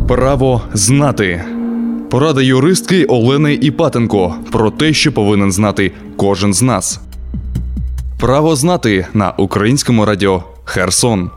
Право знати. Порада юристки Олени Іпатенко про те, що повинен знати кожен з нас. Право знати на Українському радіо Херсон.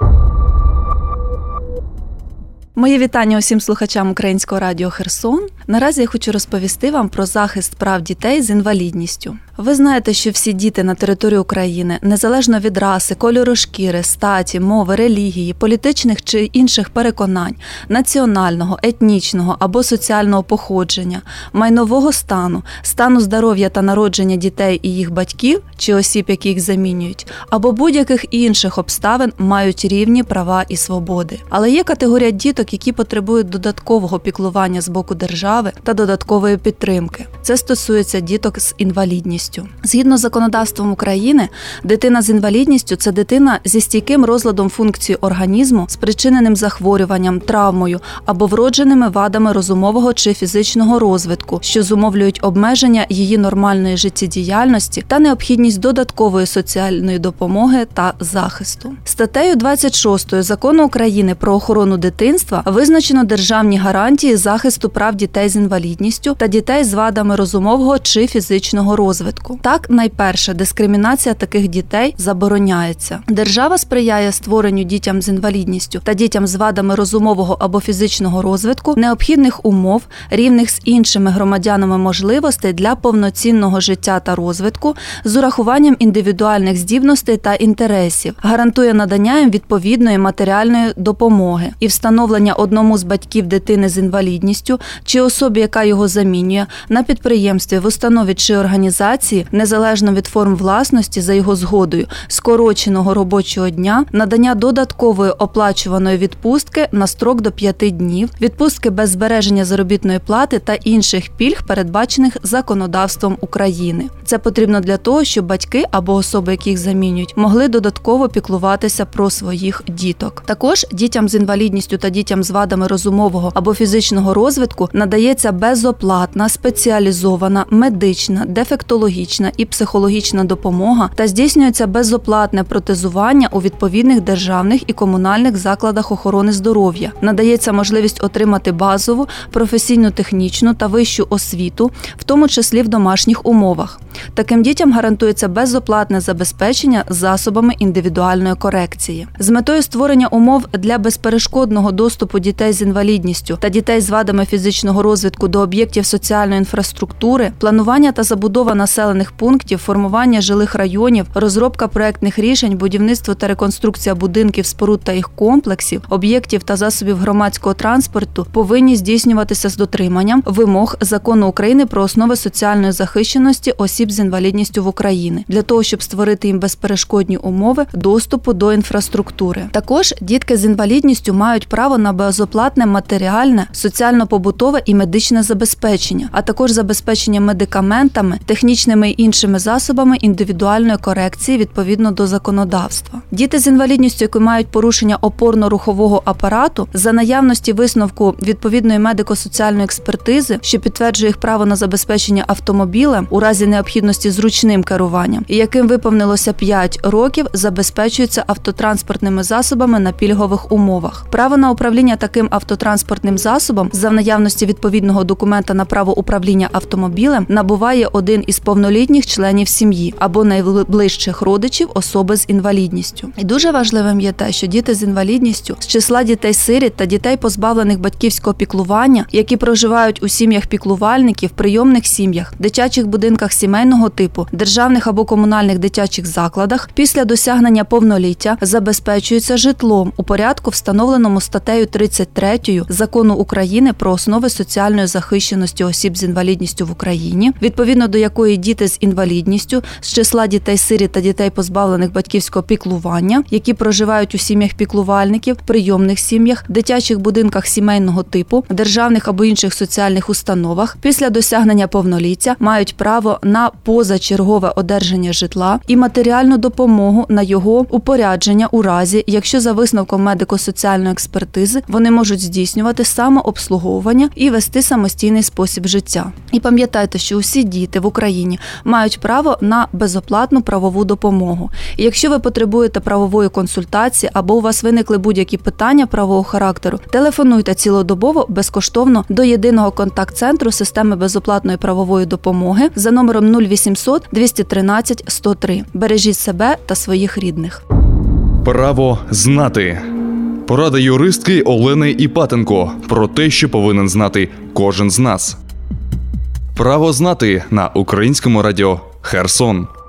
Моє вітання усім слухачам Українського радіо Херсон. Наразі я хочу розповісти вам про захист прав дітей з інвалідністю. Ви знаєте, що всі діти на території України, незалежно від раси, кольору шкіри, статі, мови, релігії, політичних чи інших переконань, національного, етнічного або соціального походження, майнового стану, стану здоров'я та народження дітей і їх батьків чи осіб, які їх замінюють, або будь-яких інших обставин мають рівні права і свободи. Але є категорія діток, які потребують додаткового піклування з боку держави та додаткової підтримки. Це стосується діток з інвалідністю. Згідно з законодавством України, дитина з інвалідністю – це дитина зі стійким розладом функцій організму, спричиненим захворюванням, травмою або вродженими вадами розумового чи фізичного розвитку, що зумовлюють обмеження її нормальної життєдіяльності та необхідність додаткової соціальної допомоги та захисту. Статтею 26 Закону України про охорону дитинства визначено державні гарантії захисту прав дітей з інвалідністю та дітей з вадами розумового чи фізичного розвитку. Так, найперше, дискримінація таких дітей забороняється. Держава сприяє створенню дітям з інвалідністю та дітям з вадами розумового або фізичного розвитку необхідних умов, рівних з іншими громадянами можливостей для повноцінного життя та розвитку з урахуванням індивідуальних здібностей та інтересів, гарантує надання їм відповідної матеріальної допомоги і встановлення одному з батьків дитини з інвалідністю чи особі, яка його замінює, на підприємстві, в установі чи організації, незалежно від форм власності за його згодою, скороченого робочого дня, надання додаткової оплачуваної відпустки на строк до 5 днів, відпустки без збереження заробітної плати та інших пільг, передбачених законодавством України. Це потрібно для того, щоб батьки або особи, які їх замінюють, могли додатково піклуватися про своїх діток. Також дітям з інвалідністю та дітям з вадами розумового або фізичного розвитку надається безоплатна, спеціалізована, медична, дефектологічна і психологічна допомога та здійснюється безоплатне протезування у відповідних державних і комунальних закладах охорони здоров'я. Надається можливість отримати базову, професійно-технічну та вищу освіту, в тому числі в домашніх умовах. Таким дітям гарантується безоплатне забезпечення засобами індивідуальної корекції. З метою створення умов для безперешкодного доступу дітей з інвалідністю та дітей з вадами фізичного розвитку до об'єктів соціальної інфраструктури, планування та забудова населених пунктів, формування жилих районів, розробка проектних рішень, будівництво та реконструкція будинків, споруд та їх комплексів, об'єктів та засобів громадського транспорту повинні здійснюватися з дотриманням вимог Закону України про основи соціальної захищеності осіб з інвалідністю в Україні, для того, щоб створити їм безперешкодні умови доступу до інфраструктури. Також дітки з інвалідністю мають право на безоплатне матеріальне, соціально-побутове і медичне забезпечення, а також забезпечення медикаментами, технічними і іншими засобами індивідуальної корекції відповідно до законодавства. Діти з інвалідністю, які мають порушення опорно-рухового апарату, за наявності висновку відповідної медико-соціальної експертизи, що підтверджує їх право на забезпечення автомобілем у разі необхідності зручним керуванням, і яким виповнилося 5 років, забезпечуються автотранспортними засобами на пільгових умовах. Право на управління таким автотранспортним засобом за наявності відповідного документа на право управління автомобілем набуває один із повнолітніх членів сім'ї або найближчих родичів особи з інвалідністю. І дуже важливим є те, що діти з інвалідністю з числа дітей-сиріт та дітей, позбавлених батьківського піклування, які проживають у сім'ях піклувальників, прийомних сім'ях, дитячих будинках сімейного типу, державних або комунальних дитячих закладах, після досягнення повноліття забезпечуються житлом у порядку, встановленому статтею 33 Закону України про основи соціальної захищеності осіб з інвалідністю в Україні, відповідно до якої діти з інвалідністю з числа дітей-сиріт та дітей, позбавлених батьківського піклування, які проживають у сім'ях піклувальників, прийомних сім'ях, дитячих будинках сімейного типу, державних або інших соціальних установах, після досягнення повноліття мають право на позачергове одержання житла і матеріальну допомогу на його упорядження у разі, якщо за висновком медико-соціальної експертизи візи, вони можуть здійснювати самообслуговування і вести самостійний спосіб життя. І пам'ятайте, що усі діти в Україні мають право на безоплатну правову допомогу. І якщо ви потребуєте правової консультації або у вас виникли будь-які питання правового характеру, телефонуйте цілодобово безкоштовно до єдиного контакт-центру системи безоплатної правової допомоги за номером 0800 213 103. Бережіть себе та своїх рідних. Право знати. Порада юристки Олени Іпатенко про те, що повинен знати кожен з нас. Право знати на Українському радіо Херсон.